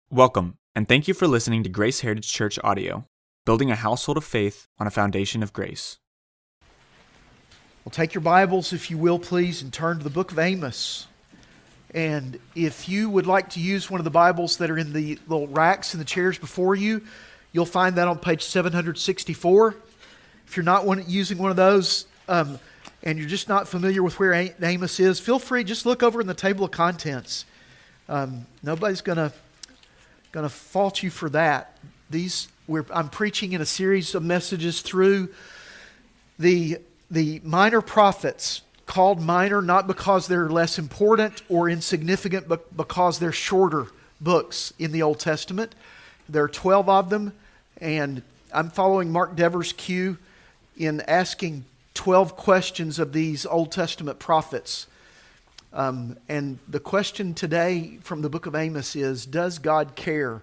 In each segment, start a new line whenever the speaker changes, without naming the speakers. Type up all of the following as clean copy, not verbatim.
Welcome, and thank you for listening to Grace Heritage Church audio, building a household of faith on a foundation of grace.
Well, take your Bibles, if you will, please, and turn to the book of Amos. And if you would like to use one of the Bibles that are in the little racks in the chairs before you, you'll find that on page 764. If you're not using one of those, and you're just not familiar with where Amos is, feel free, just look over in the table of contents. Nobody's going to fault you for that. I'm preaching in a series of messages through the minor prophets, called minor not because they're less important or insignificant, but because they're shorter books in the Old Testament. There are 12 of them, and I'm following Mark Dever's cue in asking 12 questions of these Old Testament prophets. And the question today from the book of Amos is, does God care?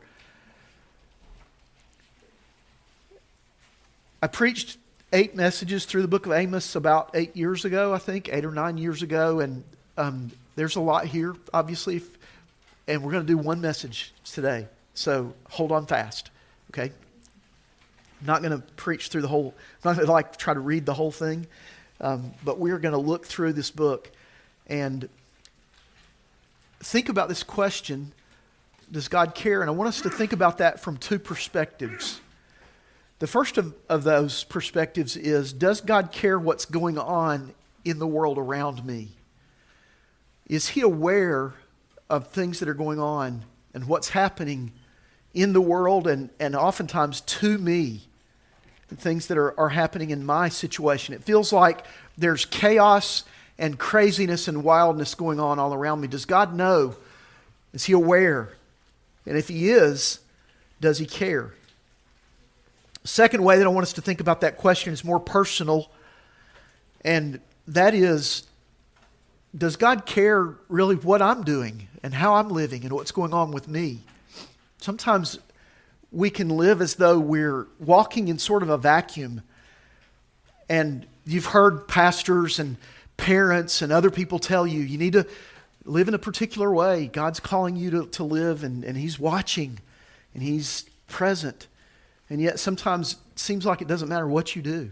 I preached 8 messages through the book of Amos about 8 years ago, I think, 8 or 9 years ago, and there's a lot here, obviously, and we're going to do one message today, so hold on fast, okay? I'm not going to preach through the whole, I'm not going to try to read the whole thing, but we're going to look through this book and think about this question, does God care? And I want us to think about that from 2 perspectives. The first of those perspectives is, does God care what's going on in the world around me? Is He aware of things that are going on and what's happening in the world and oftentimes to me, the things that are happening in my situation? It feels like there's chaos and craziness and wildness going on all around me. Does God know? Is He aware? And if He is, does He care? Second way that I want us to think about that question is more personal, and that is, does God care really what I'm doing and how I'm living and what's going on with me? Sometimes we can live as though we're walking in sort of a vacuum, and you've heard pastors and parents and other people tell you, you need to live in a particular way. God's calling you to live, and He's watching, and He's present. And yet sometimes it seems like it doesn't matter what you do.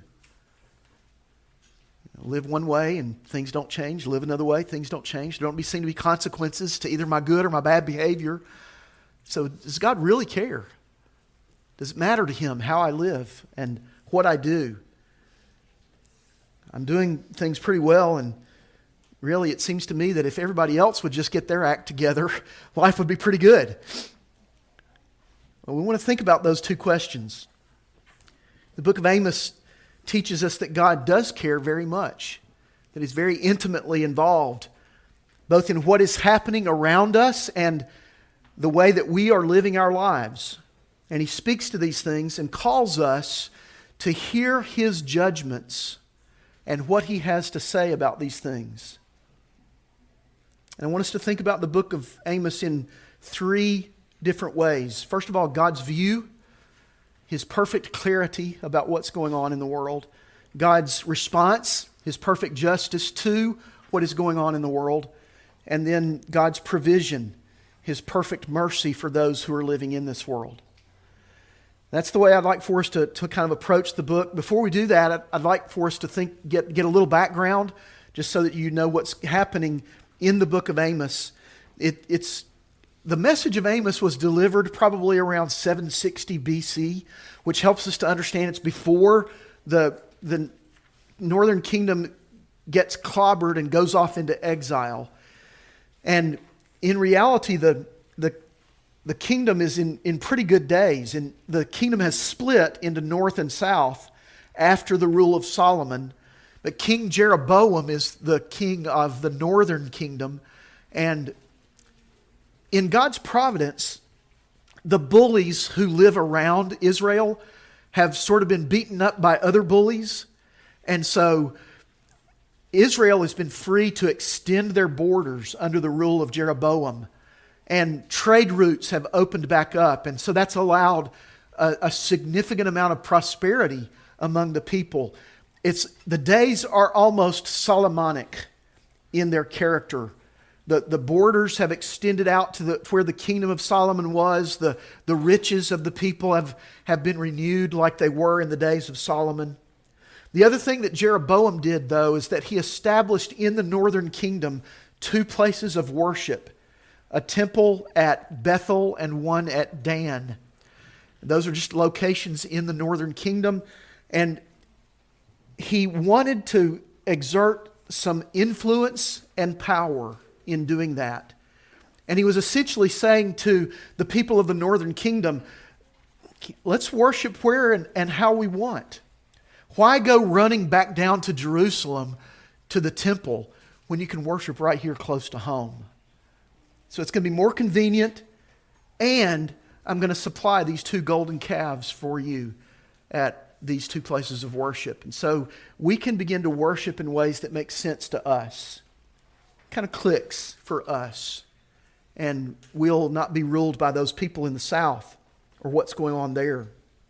Live one way and things don't change. Live another way, things don't change. There don't seem to be consequences to either my good or my bad behavior. So does God really care? Does it matter to Him how I live and what I do? I'm doing things pretty well, and really it seems to me that if everybody else would just get their act together, life would be pretty good. Well, we want to think about those 2 questions. The book of Amos teaches us that God does care very much, that He's very intimately involved, both in what is happening around us and the way that we are living our lives. And He speaks to these things and calls us to hear His judgments and what He has to say about these things. And I want us to think about the book of Amos in 3 different ways. First of all, God's view, His perfect clarity about what's going on in the world. God's response, His perfect justice to what is going on in the world. And then God's provision, His perfect mercy for those who are living in this world. That's the way I'd like for us to kind of approach the book. Before we do that, I'd like for us to get a little background, just so that you know what's happening in the book of Amos. The message of Amos was delivered probably around 760 BC, which helps us to understand it's before the northern kingdom gets clobbered and goes off into exile. And in reality, the kingdom is in pretty good days, and the kingdom has split into north and south after the rule of Solomon. But King Jeroboam is the king of the northern kingdom, and in God's providence, the bullies who live around Israel have sort of been beaten up by other bullies, and so Israel has been free to extend their borders under the rule of Jeroboam. And trade routes have opened back up. And so that's allowed a significant amount of prosperity among the people. The days are almost Solomonic in their character. The borders have extended out to where the kingdom of Solomon was. The riches of the people have been renewed like they were in the days of Solomon. The other thing that Jeroboam did, though, is that he established in the northern kingdom 2 places of worship, a temple at Bethel and one at Dan. Those are just locations in the northern kingdom. And he wanted to exert some influence and power in doing that. And he was essentially saying to the people of the northern kingdom, let's worship where and how we want. Why go running back down to Jerusalem to the temple when you can worship right here close to home? So it's going to be more convenient, and I'm going to supply these 2 golden calves for you at these 2 places of worship. And so we can begin to worship in ways that make sense to us. Kind of clicks for us. And we'll not be ruled by those people in the south or what's going on there.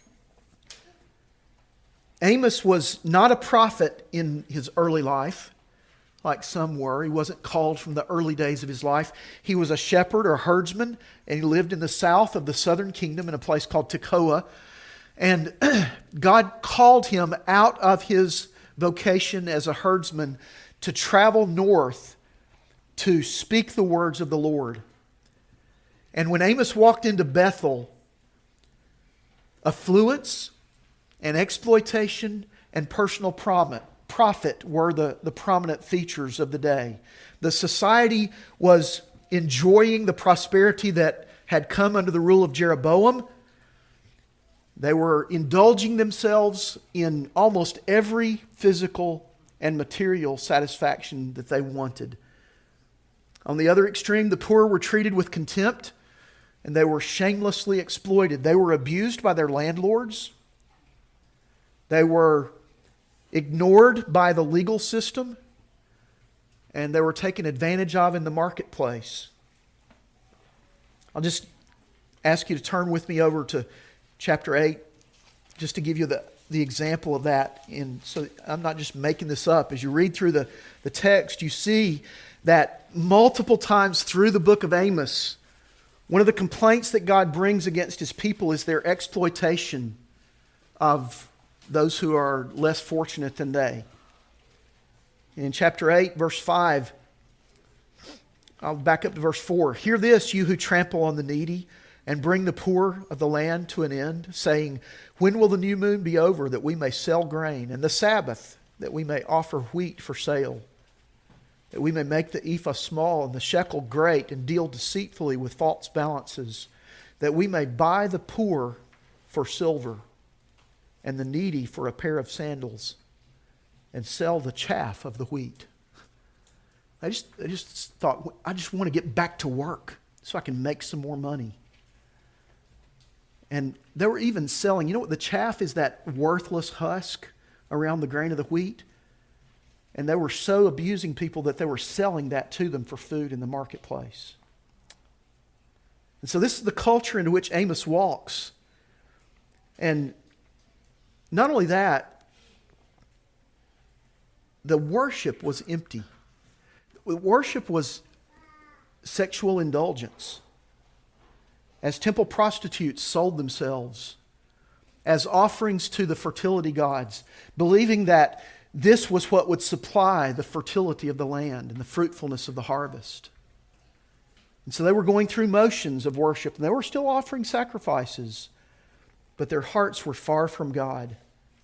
Amos was not a prophet in his early life, like some were. He wasn't called from the early days of his life. He was a shepherd or herdsman, and he lived in the south of the southern kingdom in a place called Tekoa. And God called him out of his vocation as a herdsman to travel north to speak the words of the Lord. And when Amos walked into Bethel, affluence and exploitation and personal profit were the prominent features of the day. The society was enjoying the prosperity that had come under the rule of Jeroboam. They were indulging themselves in almost every physical and material satisfaction that they wanted. On the other extreme, the poor were treated with contempt, and they were shamelessly exploited. They were abused by their landlords. They were ignored by the legal system, and they were taken advantage of in the marketplace. I'll just ask you to turn with me over to chapter 8, just to give you the example of that. And so I'm not just making this up. As you read through the text, you see that multiple times through the book of Amos, one of the complaints that God brings against His people is their exploitation of those who are less fortunate than they. In chapter 8, verse 5, I'll back up to verse 4. Hear this, you who trample on the needy, and bring the poor of the land to an end, saying, when will the new moon be over, that we may sell grain, and the Sabbath, that we may offer wheat for sale, that we may make the ephah small and the shekel great, and deal deceitfully with false balances, that we may buy the poor for silver, and the needy for a pair of sandals, and sell the chaff of the wheat. I just thought, I just want to get back to work so I can make some more money. And they were even selling, you know what the chaff is, that worthless husk around the grain of the wheat? And they were so abusing people that they were selling that to them for food in the marketplace. And so this is the culture into which Amos walks. And not only that, the worship was empty. Worship was sexual indulgence. As temple prostitutes sold themselves as offerings to the fertility gods, believing that this was what would supply the fertility of the land and the fruitfulness of the harvest. And so they were going through motions of worship, and they were still offering sacrifices, but their hearts were far from God.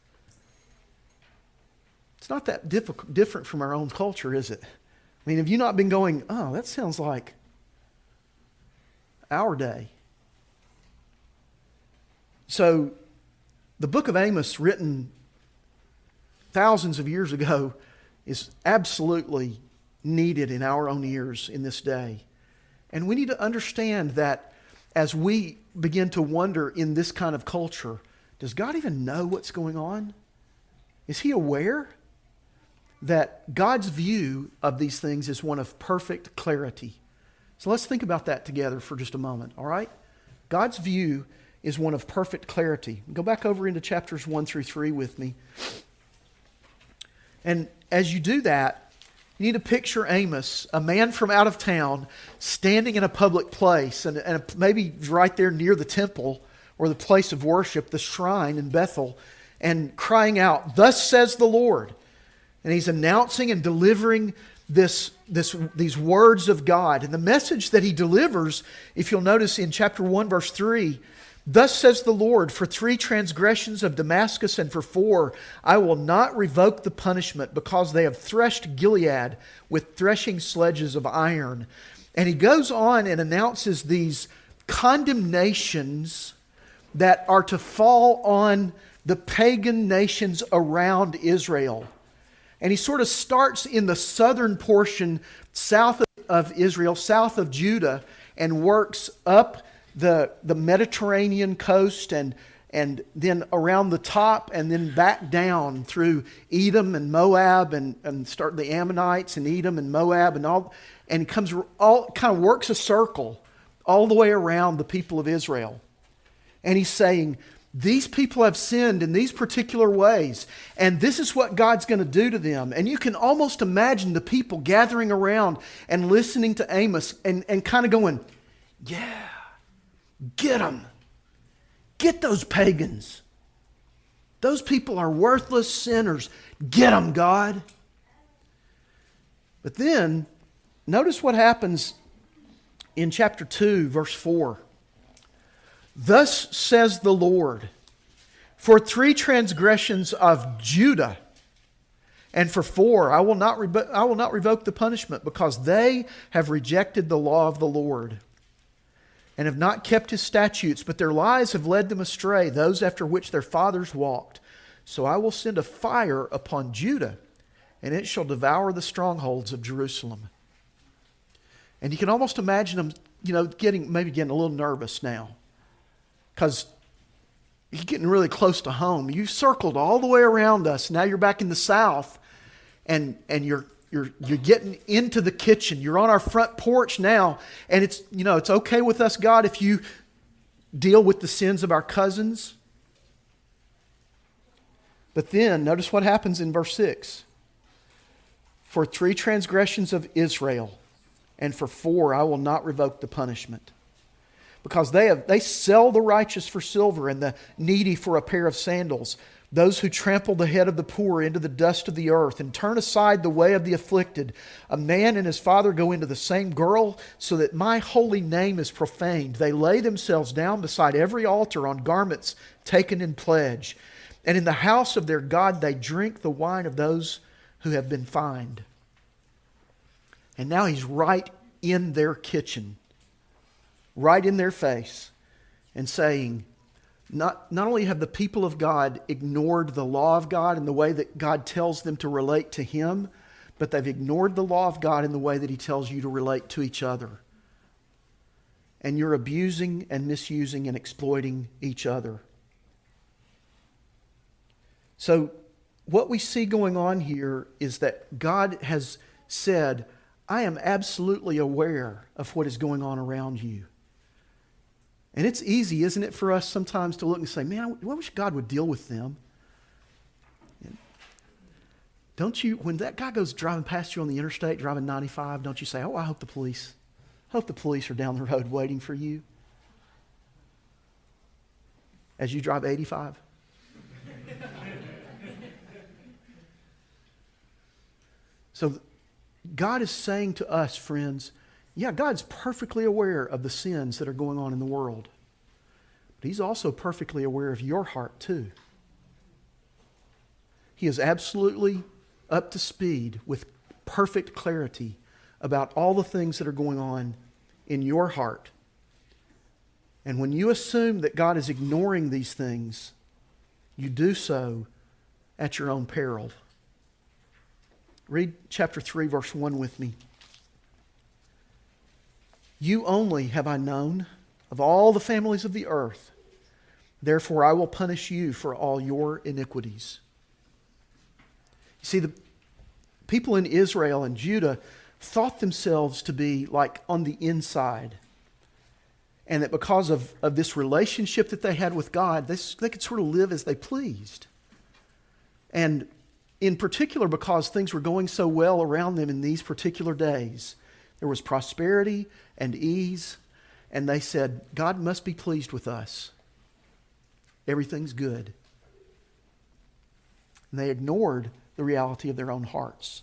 It's not that different from our own culture, is it? I mean, have you not been going, oh, that sounds like our day? So, the book of Amos, written thousands of years ago, is absolutely needed in our own ears in this day. And we need to understand that as we begin to wonder in this kind of culture, does God even know what's going on? Is He aware that God's view of these things is one of perfect clarity? So let's think about that together for just a moment, all right? God's view is one of perfect clarity. Go back over into chapters 1 through 3 with me. And as you do that, You need to picture Amos, a man from out of town, standing in a public place, and maybe right there near the temple or the place of worship, the shrine in Bethel, and crying out, "Thus says the Lord." And he's announcing and delivering these words of God. And the message that he delivers, if you'll notice in chapter 1, verse 3, "Thus says the Lord, for 3 transgressions of Damascus and for 4, I will not revoke the punishment, because they have threshed Gilead with threshing sledges of iron." And he goes on and announces these condemnations that are to fall on the pagan nations around Israel. And he sort of starts in the southern portion, south of Israel, south of Judah, and works up the Mediterranean coast and then around the top and then back down through Edom and Moab and start the Ammonites and Edom and Moab and comes all kind of works a circle all the way around the people of Israel. And he's saying, these people have sinned in these particular ways, and this is what God's going to do to them. And you can almost imagine the people gathering around and listening to Amos and kind of going, yeah, get them. Get those pagans. Those people are worthless sinners. Get them, God. But then, notice what happens in chapter 2, verse 4. "Thus says the Lord, for 3 transgressions of Judah, and for 4, I will not revoke the punishment, because they have rejected the law of the Lord, and have not kept His statutes, but their lies have led them astray, those after which their fathers walked. So I will send a fire upon Judah, and it shall devour the strongholds of Jerusalem." And you can almost imagine them, getting a little nervous now, because you're getting really close to home. You've circled all the way around us. Now you're back in the south, and you're getting into the kitchen. You're on our front porch now, and it's okay with us, God, if you deal with the sins of our cousins. But then notice what happens in verse 6. "For 3 transgressions of Israel, and for 4 I will not revoke the punishment. Because they sell the righteous for silver and the needy for a pair of sandals, those who trample the head of the poor into the dust of the earth and turn aside the way of the afflicted. A man and his father go into the same girl, so that my holy name is profaned. They lay themselves down beside every altar on garments taken in pledge. And in the house of their God they drink the wine of those who have been fined." And now he's right in their kitchen, right in their face, and saying, not only have the people of God ignored the law of God in the way that God tells them to relate to Him, but they've ignored the law of God in the way that He tells you to relate to each other. And you're abusing and misusing and exploiting each other. So what we see going on here is that God has said, I am absolutely aware of what is going on around you. And it's easy, isn't it, for us sometimes to look and say, man, I wish God would deal with them. Don't you, when that guy goes driving past you on the interstate, driving 95, don't you say, I hope the police are down the road waiting for you as you drive 85? So God is saying to us, friends, yeah, God's perfectly aware of the sins that are going on in the world. But He's also perfectly aware of your heart too. He is absolutely up to speed with perfect clarity about all the things that are going on in your heart. And when you assume that God is ignoring these things, you do so at your own peril. Read chapter 3, verse 1 with me. You only have I known of all the families of the earth. Therefore I will punish you for all your iniquities. You see, the people in Israel and Judah thought themselves to be like on the inside. And that because of this relationship that they had with God, they could sort of live as they pleased. And in particular because things were going so well around them in these particular days. There was prosperity and ease, and they said, God must be pleased with us. Everything's good. And they ignored the reality of their own hearts.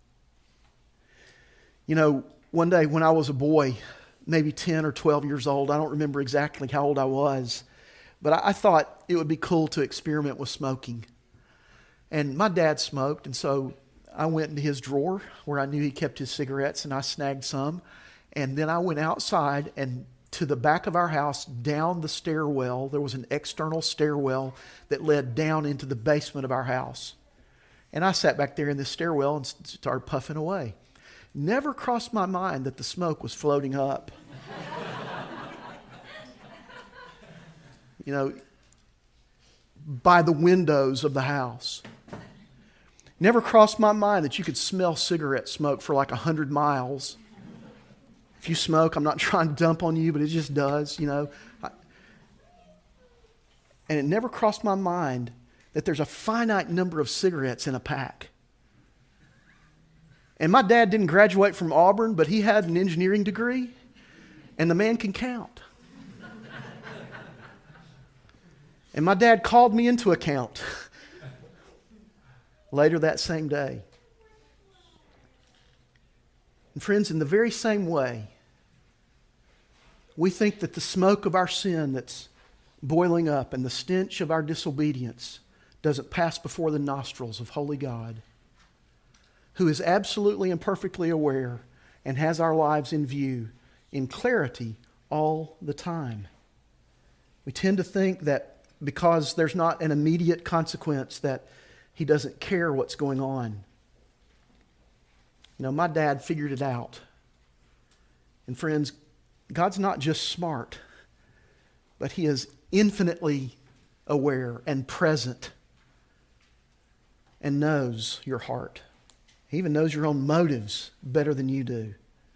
You know, one day when I was a boy, maybe 10 or 12 years old, I don't remember exactly how old I was, but I thought it would be cool to experiment with smoking. And my dad smoked, and so I went into his drawer where I knew he kept his cigarettes, and I snagged some. And then I went outside and to the back of our house, down the stairwell. There was an external stairwell that led down into the basement of our house. And I sat back there in this stairwell and started puffing away. Never crossed my mind that the smoke was floating up. You know, by the windows of the house. Never crossed my mind that you could smell cigarette smoke for like 100 miles. If you smoke, I'm not trying to dump on you, but it just does, you know. And it never crossed my mind that there's a finite number of cigarettes in a pack. And my dad didn't graduate from Auburn, but he had an engineering degree, and the man can count. And my dad called me into account later that same day. And friends, in the very same way, we think that the smoke of our sin that's boiling up and the stench of our disobedience doesn't pass before the nostrils of holy God, who is absolutely and perfectly aware and has our lives in view in clarity all the time. We tend to think that because there's not an immediate consequence that He doesn't care what's going on. You know, my dad figured it out. And friends, God's not just smart, but He is infinitely aware and present and knows your heart. He even knows your own motives better than you do.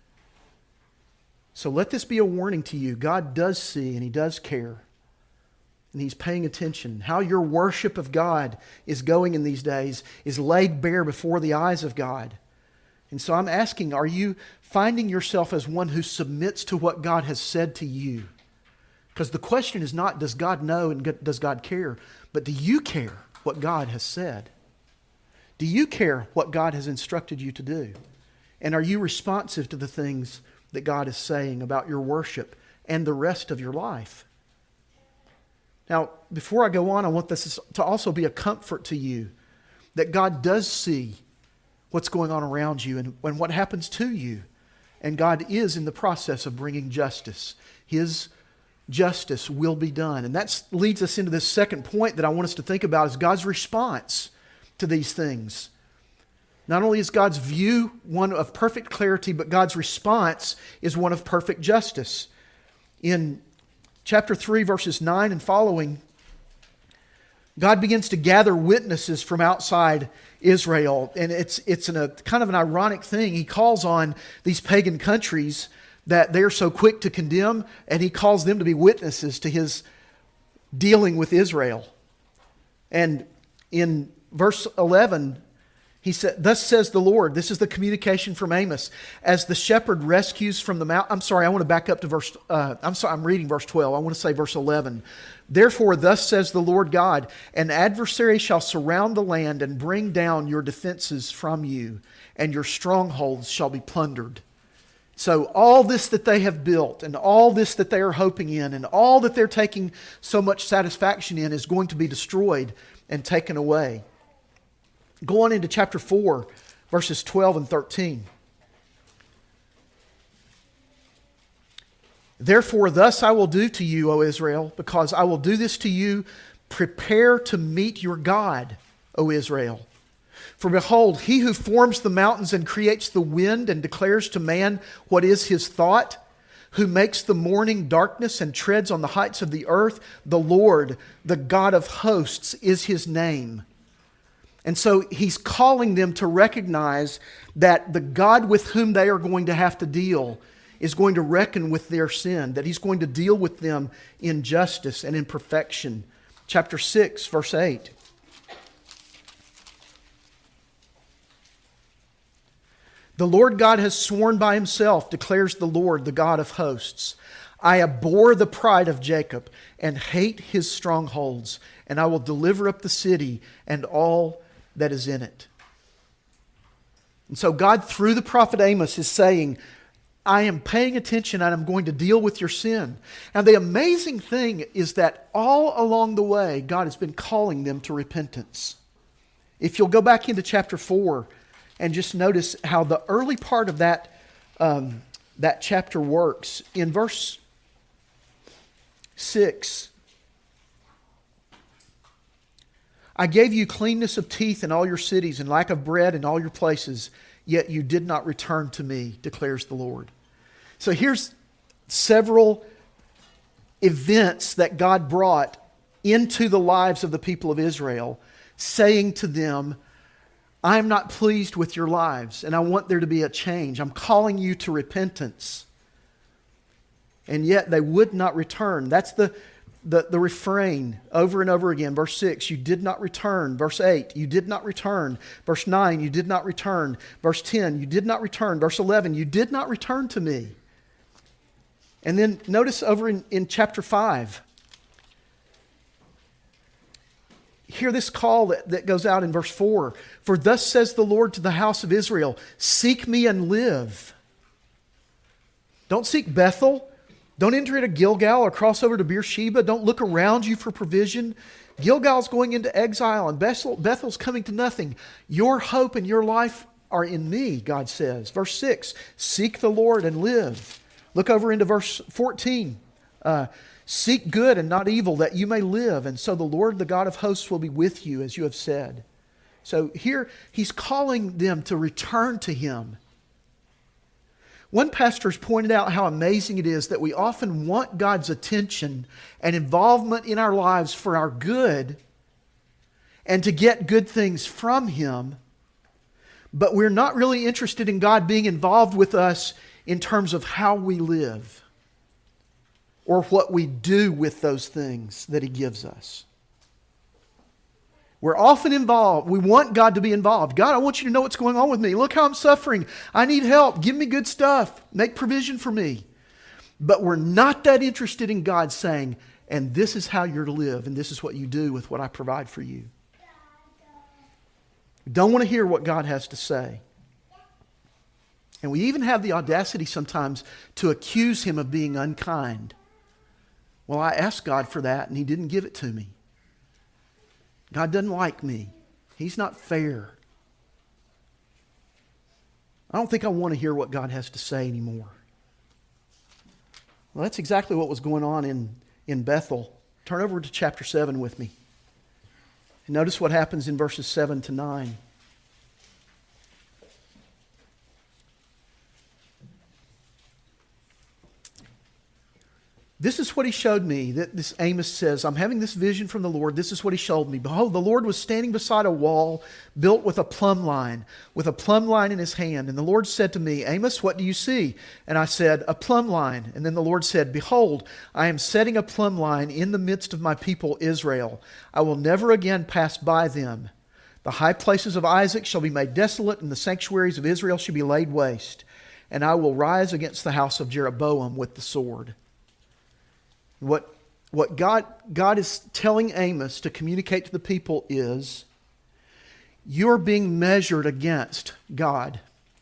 So let this be a warning to you. God does see and He does care. And He's paying attention. How your worship of God is going in these days is laid bare before the eyes of God. And so I'm asking, are you finding yourself as one who submits to what God has said to you? Because the question is not, does God know and does God care? But do you care what God has said? Do you care what God has instructed you to do? And are you responsive to the things that God is saying about your worship and the rest of your life? Now, before I go on, I want this to also be a comfort to you that God does see what's going on around you and what happens to you. And God is in the process of bringing justice. His justice will be done. And that leads us into this second point that I want us to think about is God's response to these things. Not only is God's view one of perfect clarity, but God's response is one of perfect justice. In chapter 3, verses 9 and following, God begins to gather witnesses from outside Israel. And it's a kind of an ironic thing. He calls on these pagan countries that they're so quick to condemn, and He calls them to be witnesses to His dealing with Israel. And in verse 11, He said, "Thus says the Lord," this is the communication from Amos, "as the shepherd rescues from the mount." I'm sorry, I want to back up to I'm reading verse 12. I want to say verse 11. "Therefore, thus says the Lord God, an adversary shall surround the land and bring down your defenses from you, and your strongholds shall be plundered." So all this that they have built and all this that they are hoping in and all that they're taking so much satisfaction in is going to be destroyed and taken away. Go on into chapter 4, verses 12 and 13. "Therefore, thus I will do to you, O Israel, because I will do this to you. Prepare to meet your God, O Israel. For behold, He who forms the mountains and creates the wind and declares to man what is his thought, who makes the morning darkness and treads on the heights of the earth, the Lord, the God of hosts, is His name." And so He's calling them to recognize that the God with whom they are going to have to deal is going to reckon with their sin, that He's going to deal with them in justice and in perfection. Chapter 6, verse 8. The Lord God has sworn by himself, declares the Lord, the God of hosts. I abhor the pride of Jacob and hate his strongholds, and I will deliver up the city and all that is in it. And so God, through the prophet Amos, is saying, I am paying attention and I'm going to deal with your sin. And the amazing thing is that all along the way, God has been calling them to repentance. If you'll go back into chapter 4 and just notice how the early part of that chapter works. In verse 6, I gave you cleanness of teeth in all your cities and lack of bread in all your places, yet you did not return to me, declares the Lord. So here's several events that God brought into the lives of the people of Israel, saying to them, I am not pleased with your lives, and I want there to be a change. I'm calling you to repentance. And yet they would not return. That's the refrain over and over again. Verse 6, you did not return. Verse 8, you did not return. Verse 9, you did not return. Verse 10, you did not return. Verse 11, you did not return to me. And then notice over in chapter 5, hear this call that goes out in verse 4. For thus says the Lord to the house of Israel, seek me and live. Don't seek Bethel. Don't enter into Gilgal or cross over to Beersheba. Don't look around you for provision. Gilgal's going into exile and Bethel's coming to nothing. Your hope and your life are in me, God says. Verse 6, seek the Lord and live. Look over into verse 14. Seek good and not evil, that you may live. And so the Lord, the God of hosts, will be with you, as you have said. So here, he's calling them to return to him. One pastor has pointed out how amazing it is that we often want God's attention and involvement in our lives for our good and to get good things from him, but we're not really interested in God being involved with us in terms of how we live or what we do with those things that he gives us. We're often involved. We want God to be involved. God, I want you to know what's going on with me. Look how I'm suffering. I need help. Give me good stuff. Make provision for me. But we're not that interested in God saying, and this is how you're to live, and this is what you do with what I provide for you. We don't want to hear what God has to say. And we even have the audacity sometimes to accuse him of being unkind. Well, I asked God for that, and he didn't give it to me. God doesn't like me. He's not fair. I don't think I want to hear what God has to say anymore. Well, that's exactly what was going on in Bethel. Turn over to chapter 7 with me. And notice what happens in verses 7 to 9. This is what he showed me. This Amos says, I'm having this vision from the Lord. This is what he showed me. Behold, the Lord was standing beside a wall built with a plumb line in his hand. And the Lord said to me, Amos, what do you see? And I said, a plumb line. And then the Lord said, behold, I am setting a plumb line in the midst of my people Israel. I will never again pass by them. The high places of Isaac shall be made desolate, and the sanctuaries of Israel shall be laid waste. And I will rise against the house of Jeroboam with the sword. What God is telling Amos to communicate to the people is, you're being measured against God.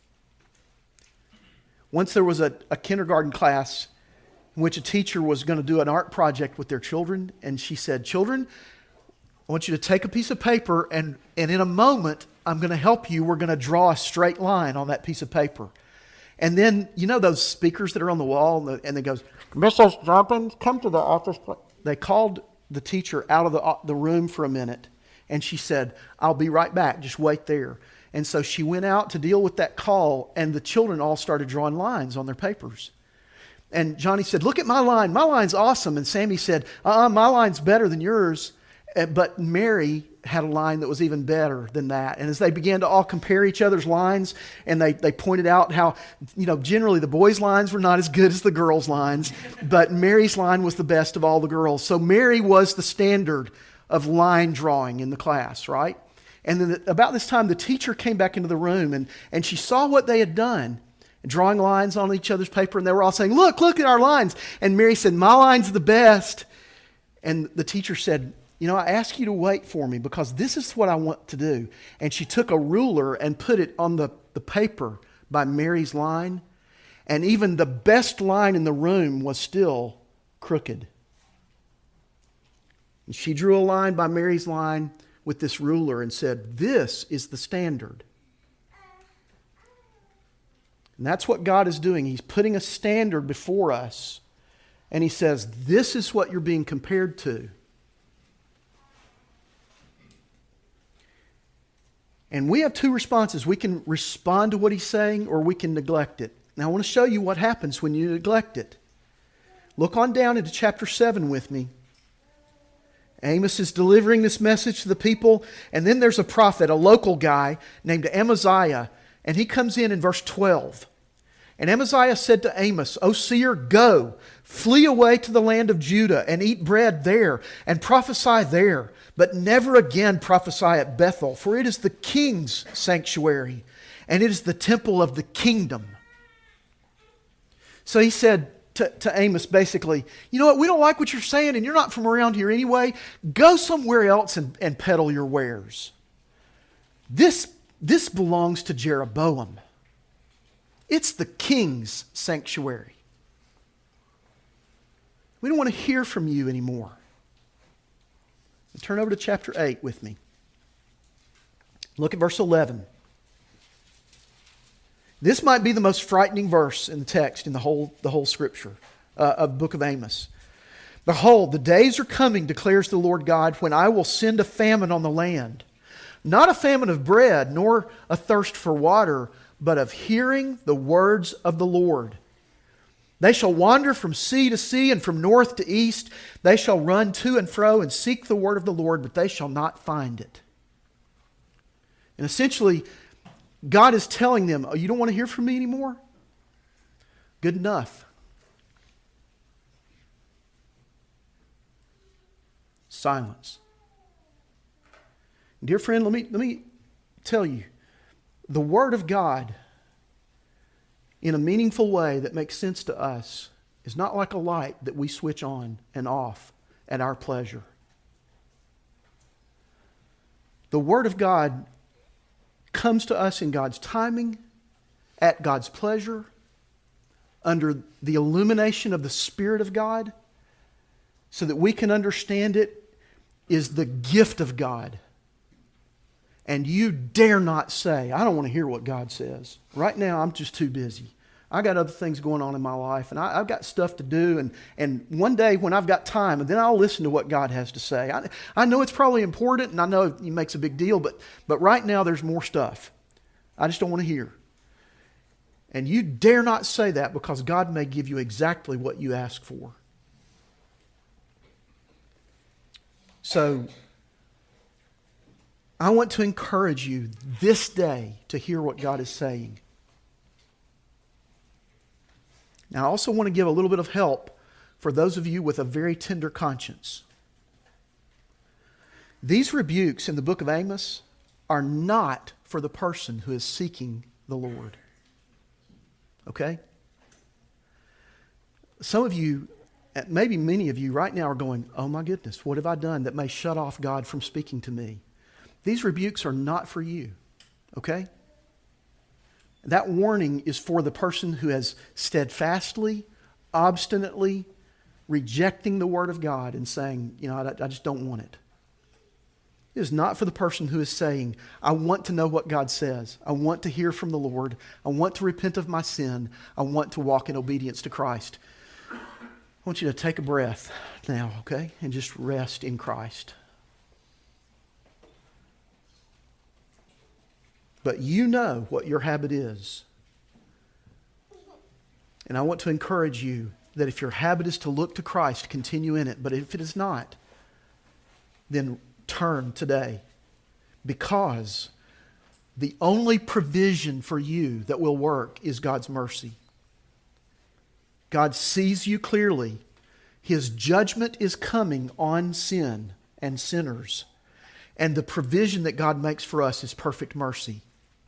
Once there was a kindergarten class in which a teacher was going to do an art project with their children, and she said, children, I want you to take a piece of paper, and in a moment, I'm going to help you. We're going to draw a straight line on that piece of paper. And then, you know those speakers that are on the wall, and it goes, Mrs. Jumpins, come to the office. They called the teacher out of the room for a minute, and she said, I'll be right back. Just wait there. And so she went out to deal with that call, and the children all started drawing lines on their papers. And Johnny said, look at my line. My line's awesome. And Sammy said, my line's better than yours. But Mary had a line that was even better than that. And as they began to all compare each other's lines, and they pointed out how, generally the boys' lines were not as good as the girls' lines, but Mary's line was the best of all the girls. So Mary was the standard of line drawing in the class, right? And then about this time, the teacher came back into the room, and she saw what they had done, drawing lines on each other's paper, and they were all saying, look at our lines. And Mary said, my line's the best. And the teacher said, I ask you to wait for me because this is what I want to do. And she took a ruler and put it on the paper by Mary's line. And even the best line in the room was still crooked. And she drew a line by Mary's line with this ruler and said, this is the standard. And that's what God is doing. He's putting a standard before us. And He says, this is what you're being compared to. And we have two responses. We can respond to what He's saying, or we can neglect it. Now I want to show you what happens when you neglect it. Look on down into chapter 7 with me. Amos is delivering this message to the people, and then there's a prophet, a local guy named Amaziah, and he comes in verse 12. And Amaziah said to Amos, O seer, go, flee away to the land of Judah and eat bread there and prophesy there, but never again prophesy at Bethel, for it is the king's sanctuary and it is the temple of the kingdom. So he said to Amos basically, you know what, we don't like what you're saying and you're not from around here anyway. Go somewhere else and peddle your wares. This belongs to Jeroboam. It's the king's sanctuary. We don't want to hear from you anymore. Turn over to chapter 8 with me. Look at verse 11. This might be the most frightening verse in the text in the whole scripture of the book of Amos. Behold, the days are coming, declares the Lord God, when I will send a famine on the land. Not a famine of bread, nor a thirst for water, but of hearing the words of the Lord. They shall wander from sea to sea and from north to east. They shall run to and fro and seek the word of the Lord, but they shall not find it. And essentially, God is telling them, oh, you don't want to hear from me anymore? Good enough. Silence. Dear friend, let me tell you, the Word of God, in a meaningful way that makes sense to us, is not like a light that we switch on and off at our pleasure. The Word of God comes to us in God's timing, at God's pleasure, under the illumination of the Spirit of God, so that we can understand it is the gift of God. And you dare not say, I don't want to hear what God says. Right now, I'm just too busy. I got other things going on in my life, and I've got stuff to do, and one day when I've got time, and then I'll listen to what God has to say. I know it's probably important, and I know He makes a big deal, but right now there's more stuff. I just don't want to hear. And you dare not say that, because God may give you exactly what you ask for. So, I want to encourage you this day to hear what God is saying. Now, I also want to give a little bit of help for those of you with a very tender conscience. These rebukes in the book of Amos are not for the person who is seeking the Lord. Okay? Some of you, maybe many of you right now are going, oh my goodness, what have I done that may shut off God from speaking to me? These rebukes are not for you. Okay? That warning is for the person who has steadfastly, obstinately rejecting the Word of God and saying, I just don't want it. It is not for the person who is saying, I want to know what God says. I want to hear from the Lord. I want to repent of my sin. I want to walk in obedience to Christ. I want you to take a breath now, okay? And just rest in Christ. But you know what your habit is. And I want to encourage you that if your habit is to look to Christ, continue in it. But if it is not, then turn today. Because the only provision for you that will work is God's mercy. God sees you clearly. His judgment is coming on sin and sinners. And the provision that God makes for us is perfect mercy.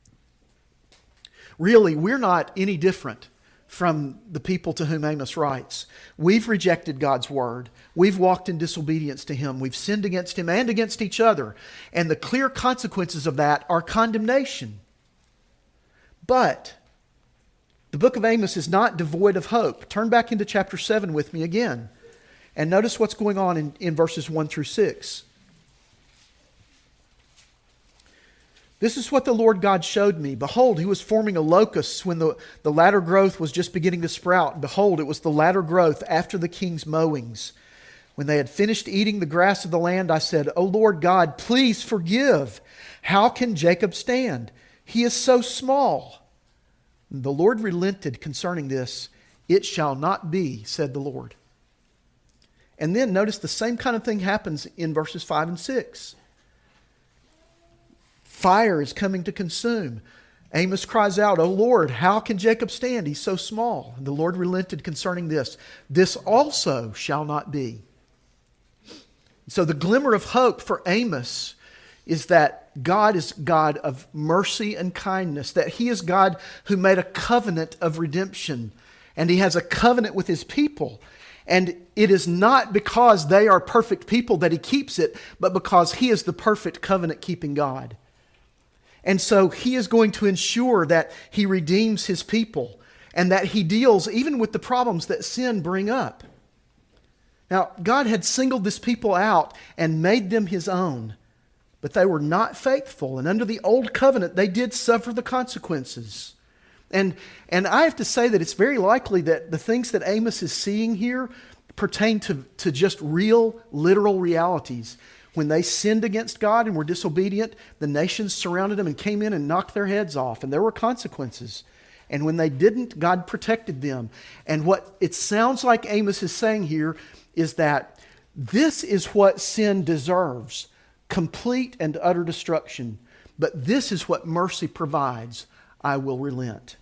Really, we're not any different from the people to whom Amos writes. We've rejected God's word. We've walked in disobedience to Him. We've sinned against Him and against each other. And the clear consequences of that are condemnation. But the book of Amos is not devoid of hope. Turn back into chapter 7 with me again. And notice what's going on in verses 1 through 6. This is what the Lord God showed me. Behold, He was forming a locust when the latter growth was just beginning to sprout. Behold, it was the latter growth after the king's mowings. When they had finished eating the grass of the land, I said, O Lord God, please forgive. How can Jacob stand? He is so small. And the Lord relented concerning this. It shall not be, said the Lord. And then notice the same kind of thing happens in verses 5 and 6. Fire is coming to consume. Amos cries out, O Lord, how can Jacob stand? He's so small. And the Lord relented concerning this. This also shall not be. So the glimmer of hope for Amos is that God is God of mercy and kindness, that He is God who made a covenant of redemption, and He has a covenant with His people. And it is not because they are perfect people that He keeps it, but because He is the perfect covenant-keeping God. And so He is going to ensure that He redeems His people and that He deals even with the problems that sin bring up. Now, God had singled this people out and made them His own, but they were not faithful. And under the old covenant, they did suffer the consequences. And I have to say that it's very likely that the things that Amos is seeing here pertain to just real, literal realities. When they sinned against God and were disobedient, the nations surrounded them and came in and knocked their heads off, and there were consequences. And when they didn't, God protected them. And what it sounds like Amos is saying here is that this is what sin deserves, complete and utter destruction. But this is what mercy provides. I will relent.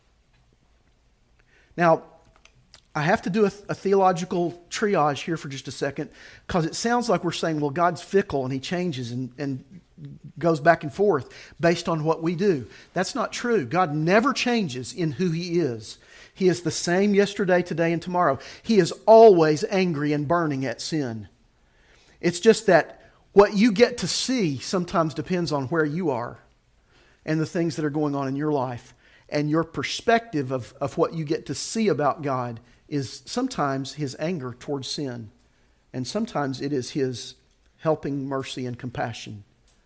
Now, I have to do a theological triage here for just a second, because it sounds like we're saying, well, God's fickle and He changes and goes back and forth based on what we do. That's not true. God never changes in who He is. He is the same yesterday, today, and tomorrow. He is always angry and burning at sin. It's just that what you get to see sometimes depends on where you are and the things that are going on in your life. And your perspective of what you get to see about God is sometimes His anger towards sin. And sometimes it is His helping mercy and compassion.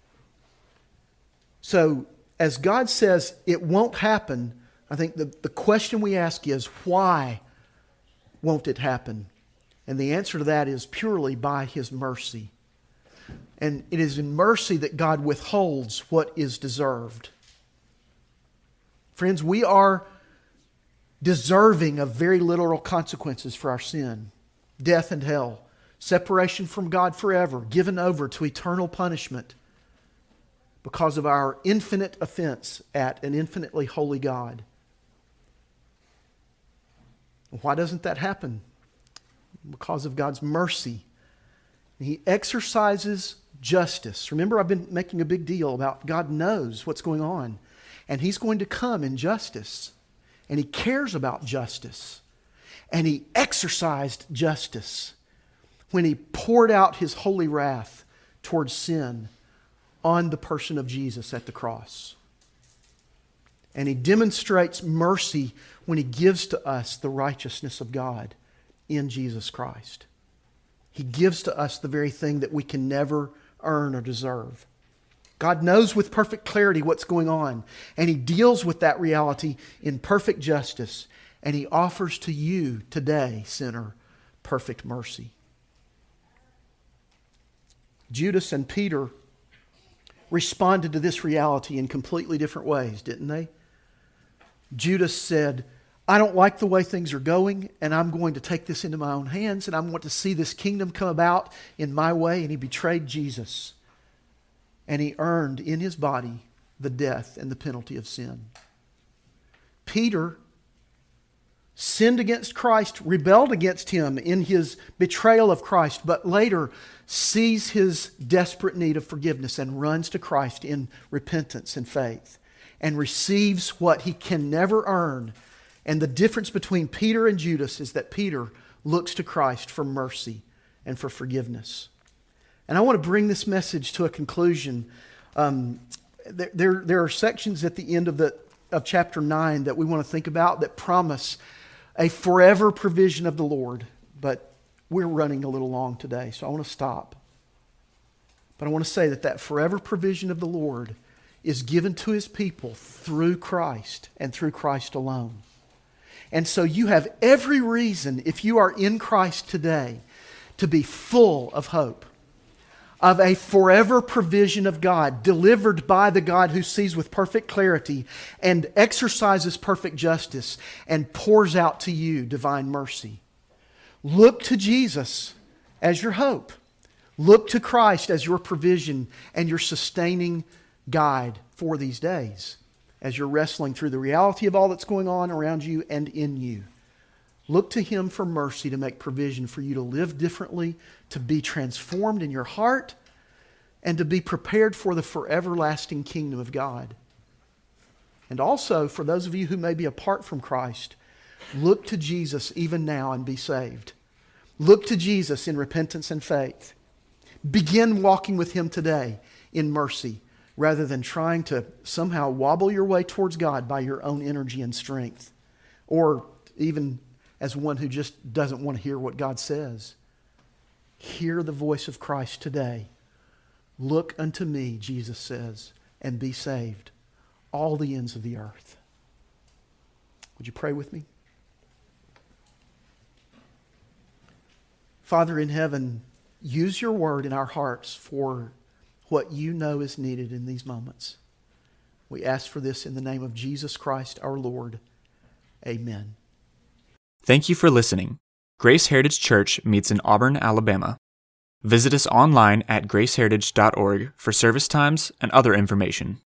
So, as God says it won't happen, I think the question we ask is, why won't it happen? And the answer to that is purely by His mercy. And it is in mercy that God withholds what is deserved. Friends, we are deserving of very literal consequences for our sin. Death and hell. Separation from God forever. Given over to eternal punishment because of our infinite offense at an infinitely holy God. Why doesn't that happen? Because of God's mercy. He exercises justice. Remember, I've been making a big deal about God knows what's going on. And He's going to come in justice. And He cares about justice. And He exercised justice when He poured out His holy wrath towards sin on the person of Jesus at the cross. And He demonstrates mercy when He gives to us the righteousness of God in Jesus Christ. He gives to us the very thing that we can never earn or deserve. God knows with perfect clarity what's going on, and He deals with that reality in perfect justice, and He offers to you today, sinner, perfect mercy. Judas and Peter responded to this reality in completely different ways, didn't they? Judas said, I don't like the way things are going, and I'm going to take this into my own hands, and I want to see this kingdom come about in my way, and he betrayed Jesus. And he earned in his body the death and the penalty of sin. Peter sinned against Christ, rebelled against him in his betrayal of Christ, but later sees his desperate need of forgiveness and runs to Christ in repentance and faith and receives what he can never earn. And the difference between Peter and Judas is that Peter looks to Christ for mercy and for forgiveness. And I want to bring this message to a conclusion. There are sections at the end of chapter 9 that we want to think about that promise a forever provision of the Lord. But we're running a little long today, so I want to stop. But I want to say that forever provision of the Lord is given to His people through Christ and through Christ alone. And so you have every reason, if you are in Christ today, to be full of hope, of a forever provision of God, delivered by the God who sees with perfect clarity and exercises perfect justice and pours out to you divine mercy. Look to Jesus as your hope. Look to Christ as your provision and your sustaining guide for these days as you're wrestling through the reality of all that's going on around you and in you. Look to Him for mercy to make provision for you to live differently, to be transformed in your heart, and to be prepared for the forever lasting kingdom of God. And also, for those of you who may be apart from Christ, look to Jesus even now and be saved. Look to Jesus in repentance and faith. Begin walking with Him today in mercy, rather than trying to somehow wobble your way towards God by your own energy and strength, or even as one who just doesn't want to hear what God says. Hear the voice of Christ today. Look unto me, Jesus says, and be saved, all the ends of the earth. Would you pray with me? Father in heaven, use your word in our hearts for what you know is needed in these moments. We ask for this in the name of Jesus Christ our Lord. Amen.
Thank you for listening. Grace Heritage Church meets in Auburn, Alabama. Visit us online at graceheritage.org for service times and other information.